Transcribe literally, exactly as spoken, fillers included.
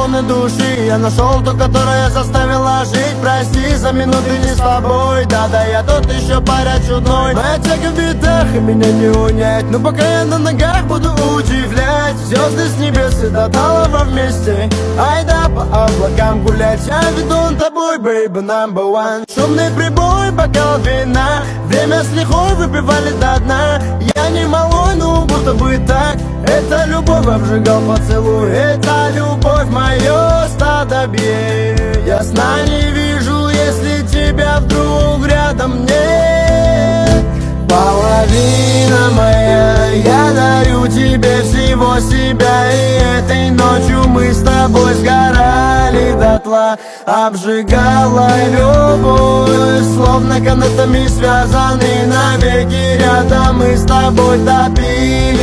полной души. Я нашел ту, которая заставила жить. Прости за минуты не с тобой. Да-да, я тут еще паря чудной. Моя тяга в битах, и меня не унять. Но пока я на ногах, буду удивлять. Звезды с небес и до талого вместе. Айда по облакам гулять. Я веду тобой, baby, number one. Шумный прибой, бокал вина. Время с лихой выпивали до дна. Я не малой, ну будто бы так. Это любовь обжигал поцелуй. Это любовь, мое стадо бей. Я сна не вижу, если тебя вдруг рядом нет. Половина моя, я дарю тебе всего себя. И этой ночью мы с тобой сгорали дотла. Обжигала любовь, словно канатами связаны навеки. Рядом мы с тобой топили